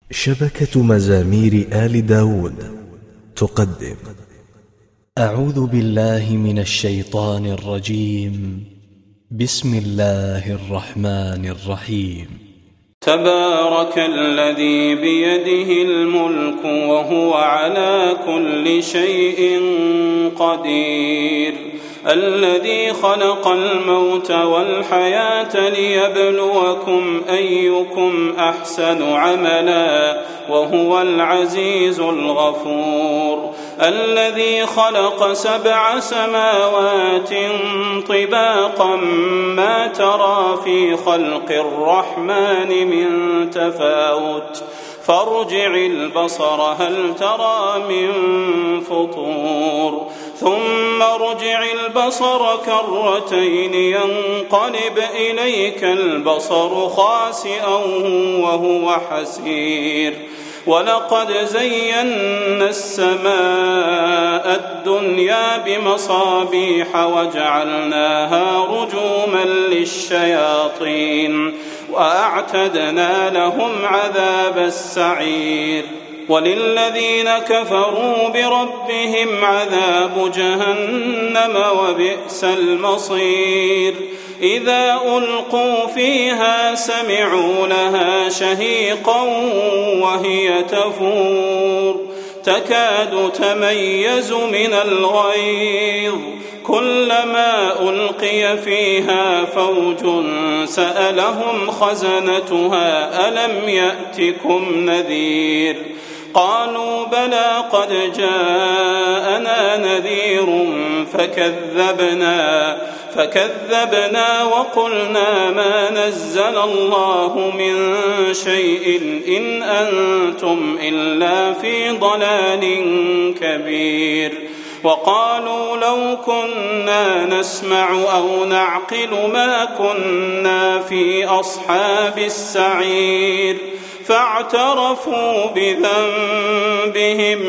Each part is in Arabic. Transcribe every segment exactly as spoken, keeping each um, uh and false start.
شبكة مزامير آل داود تقدم. أعوذ بالله من الشيطان الرجيم. بسم الله الرحمن الرحيم. تبارك الذي بيده الملك وهو على كل شيء قدير، الذي خلق الموت والحياة ليبلوكم أيكم أحسن عملا وهو العزيز الغفور، الذي خلق سبع سماوات طباقا ما ترى في خلق الرحمن من تفاوت فارجع البصر هل ترى من فطور ثم ارجع البصر كرتين ينقلب إليك البصر خاسئا وهو حسير، ولقد زينا السماء الدنيا بمصابيح وجعلناها رجوما للشياطين وأعتدنا لهم عذاب السعير، وللذين كفروا بربهم عذاب جهنم وبئس المصير، إذا ألقوا فيها سمعوا لها شهيقا وهي تفور تكاد تميز من الغيظ، كلما ألقي فيها فوج سألهم خزنتها ألم يأتكم نذير، قالوا بلى قد جاءنا نذير فكذبنا فكذبنا وقلنا ما نزل الله من شيء إن أنتم إلا في ضلال كبير، وقالوا لو كنا نسمع أو نعقل ما كنا في أصحاب السعير، فاعترفوا بذنبهم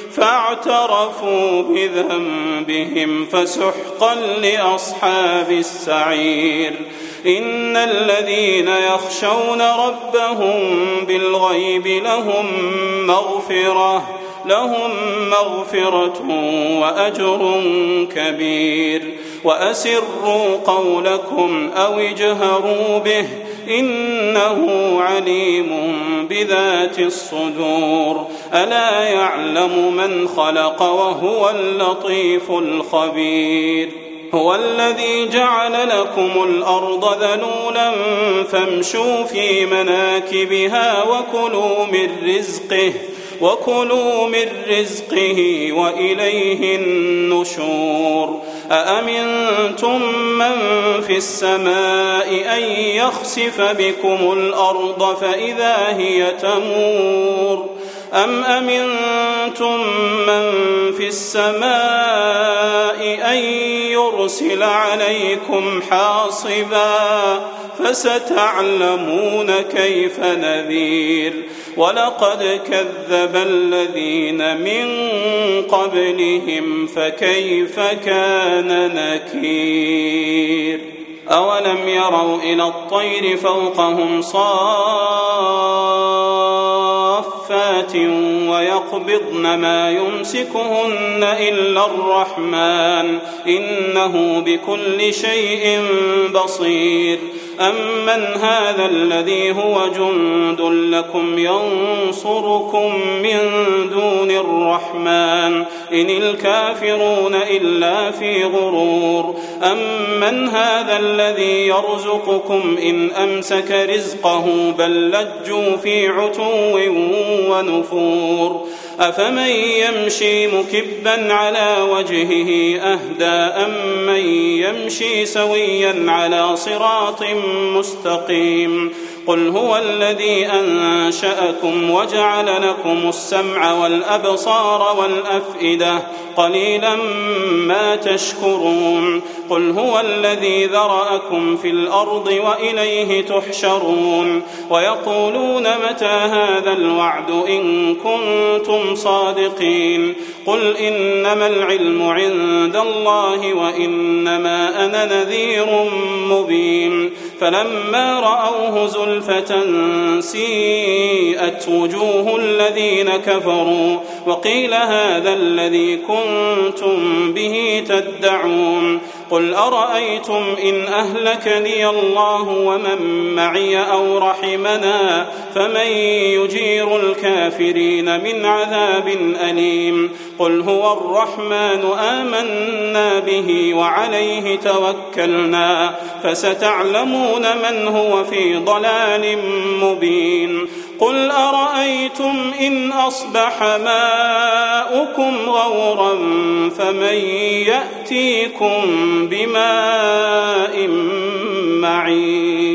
فاعترفوا بذنبهم فسحقا لأصحاب السعير، إن الذين يخشون ربهم بالغيب لهم مغفرة لهم مغفرة وأجر كبير، وأسروا قولكم أو اجهروا به إنه عليم بذات الصدور، ألا يعلم من خلق وهو اللطيف الخبير، هو الذي جعل لكم الأرض ذلولا فامشوا في مناكبها وكلوا من رزقه وكلوا من رزقه وإليه النشور، أأمنتم من في السماء أن يخسف بكم الأرض فإذا هي تمور، أم أمنتم من في السماء أن يرسل عليكم حاصبا فستعلمون كيف نذير، ولقد كذب الذين من قبلهم فكيف كان نكير، أولم يروا إلى الطير فوقهم صافات ويقبضن ما يمسكهن إلا الرحمن إنه بكل شيء بصير، أمن هذا الذي هو جند لكم ينصركم من دون الرحمن إن الكافرون إلا في غرور، أمن هذا الذي يرزقكم إن أمسك رزقه بل لجوا في عتو ونفور، أفمن يمشي مكبا على وجهه أهدى أمن يمشي سويا على صراط مستقيم، قل هو الذي أنشأكم وجعل لكم السمع والأبصار والأفئدة قليلا ما تشكرون، قل هو الذي ذرأكم في الأرض وإليه تحشرون، ويقولون متى هذا الوعد إن كنتم صادقين، قل إنما العلم عند الله وإنما أنا نذير مبين، فلما رأوه زلفة سيئت وجوه الذين كفروا وقيل هذا الذي كنتم به تدعون قل أرأيتم إن أهلكني الله ومن معي أو رحمنا فمن يجير الكافرين من عذاب أليم قل هو الرحمن آمنا به وعليه توكلنا فستعلمون من هو في ضلال مبين قل أرأيتم إن أصبح ماؤكم غورا فمن يأتيكم بماء معين